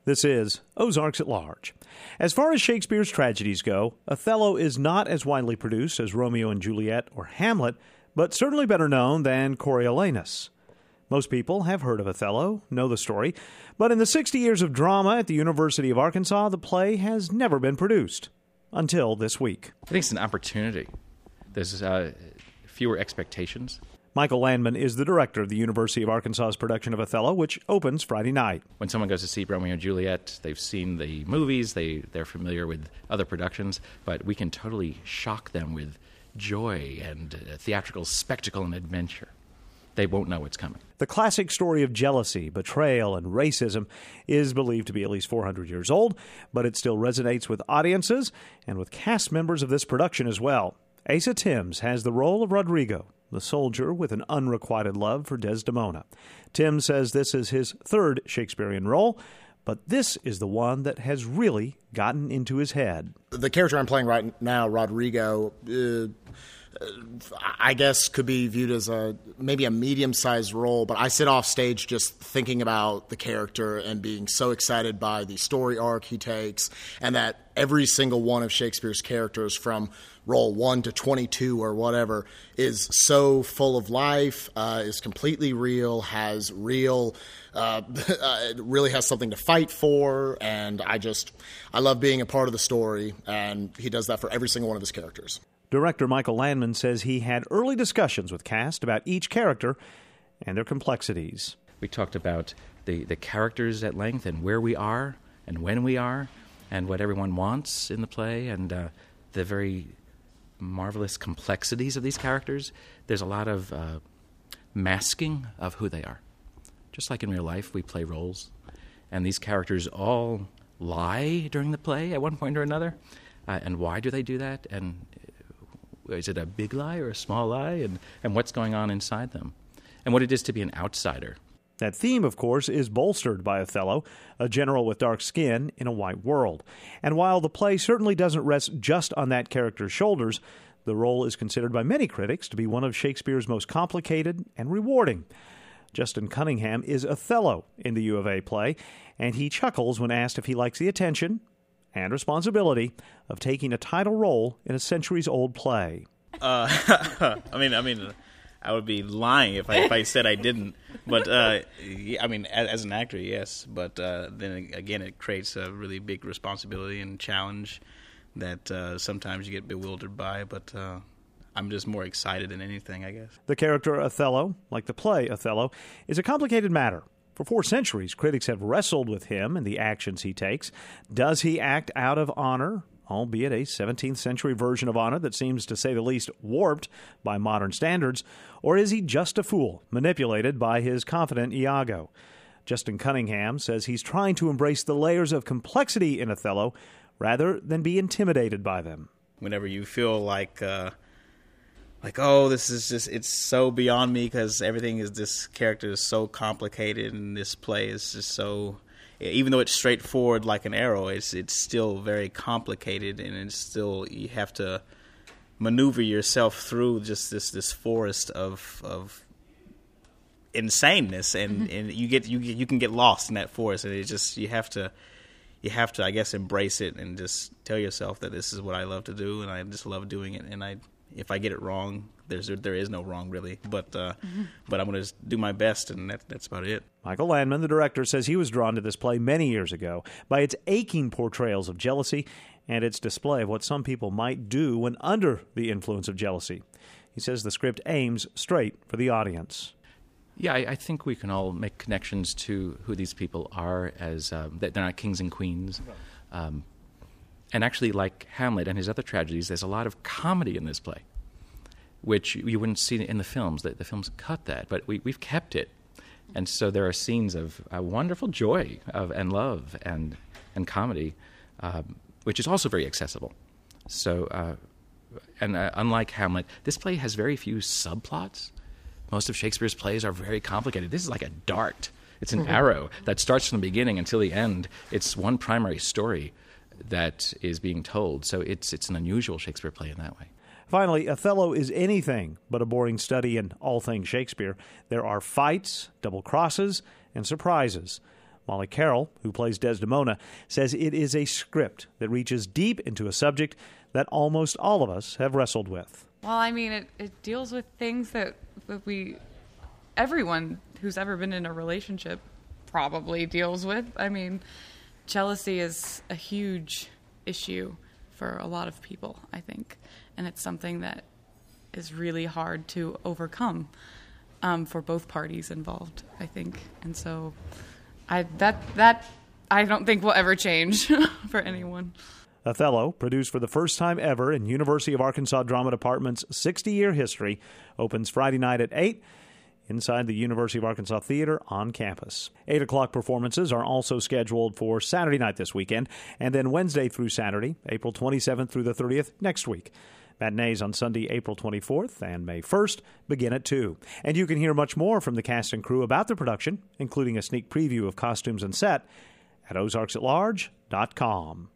This is Ozarks at Large. As far as Shakespeare's tragedies go, Othello is not as widely produced as Romeo and Juliet or Hamlet, but certainly better known than Coriolanus. Most people have heard of Othello, know the story, but in the 60 years of drama at the University of Arkansas, the play has never been produced. Until this week. I think it's an opportunity. There's fewer expectations. Michael Landman is the director of the University of Arkansas's production of Othello, which opens Friday night. When someone goes to see Romeo and Juliet, they've seen the movies, they're familiar with other productions, but we can totally shock them with joy and theatrical spectacle and adventure. They won't know what's coming. The classic story of jealousy, betrayal, and racism is believed to be at least 400 years old, but it still resonates with audiences and with cast members of this production as well. Asa Timms has the role of Rodrigo, the soldier with an unrequited love for Desdemona. Timms says this is his third Shakespearean role, but this is the one that has really gotten into his head. The character I'm playing right now, Rodrigo, I guess could be viewed as maybe a medium-sized role, but I sit off stage just thinking about the character and being so excited by the story arc he takes, and that every single one of Shakespeare's characters from role 1 to 22 or whatever is so full of life, is completely real, has real, really has something to fight for, and I love being a part of the story, and he does that for every single one of his characters. Director Michael Landman says he had early discussions with cast about each character and their complexities. We talked about the characters at length and where we are and when we are and what everyone wants in the play and the very marvelous complexities of these characters. There's a lot of masking of who they are. Just like in real life, we play roles, and these characters all lie during the play at one point or another. And why do they do that? And is it a big lie or a small lie? And what's going on inside them? And what it is to be an outsider. That theme, of course, is bolstered by Othello, a general with dark skin in a white world. And while the play certainly doesn't rest just on that character's shoulders, the role is considered by many critics to be one of Shakespeare's most complicated and rewarding. Justin Cunningham is Othello in the U of A play, and he chuckles when asked if he likes the attention and responsibility of taking a title role in a centuries-old play. I mean, I would be lying if I said I didn't. But as an actor, yes. But then again, it creates a really big responsibility and challenge that sometimes you get bewildered by. But I'm just more excited than anything, I guess. The character Othello, like the play Othello, is a complicated matter. For 4 centuries, critics have wrestled with him and the actions he takes. Does he act out of honor, albeit a 17th century version of honor that seems, to say the least, warped by modern standards, or is he just a fool, manipulated by his confident Iago? Justin Cunningham says he's trying to embrace the layers of complexity in Othello rather than be intimidated by them. Whenever you feel like, oh, this is just, it's so beyond me because this character is so complicated and this play is just so, even though it's straightforward like an arrow, it's still very complicated, and it's still, you have to maneuver yourself through just this forest of insaneness, and you can get lost in that forest, and it just, you have to, I guess, embrace it and just tell yourself that this is what I love to do, and I just love doing it, and if I get it wrong, there is no wrong, really. But I'm going to do my best, and that's about it. Michael Landman, the director, says he was drawn to this play many years ago by its aching portrayals of jealousy and its display of what some people might do when under the influence of jealousy. He says the script aims straight for the audience. Yeah, I think we can all make connections to who these people are, as they're not kings and queens. And actually, like Hamlet and his other tragedies, there's a lot of comedy in this play, which you wouldn't see in the films. The films cut that, but we've kept it. And so there are scenes of wonderful joy and love and comedy, which is also very accessible. So, unlike Hamlet, this play has very few subplots. Most of Shakespeare's plays are very complicated. This is like a dart. It's an arrow that starts from the beginning until the end. It's one primary story that is being told. So it's an unusual Shakespeare play in that way. Finally, Othello is anything but a boring study in all things Shakespeare. There are fights, double crosses, and surprises. Molly Carroll, who plays Desdemona, says it is a script that reaches deep into a subject that almost all of us have wrestled with. Well, I mean, it deals with things that everyone who's ever been in a relationship probably deals with. I mean, jealousy is a huge issue for a lot of people, I think. And it's something that is really hard to overcome for both parties involved, I think. And so I don't think will ever change for anyone. Othello, produced for the first time ever in University of Arkansas Drama Department's 60-year history, opens Friday night at 8 inside the University of Arkansas Theater on campus. 8 o'clock performances are also scheduled for Saturday night this weekend, and then Wednesday through Saturday, April 27th through the 30th next week. Matinees on Sunday, April 24th and May 1st begin at 2. And you can hear much more from the cast and crew about the production, including a sneak preview of costumes and set, at ozarksatlarge.com.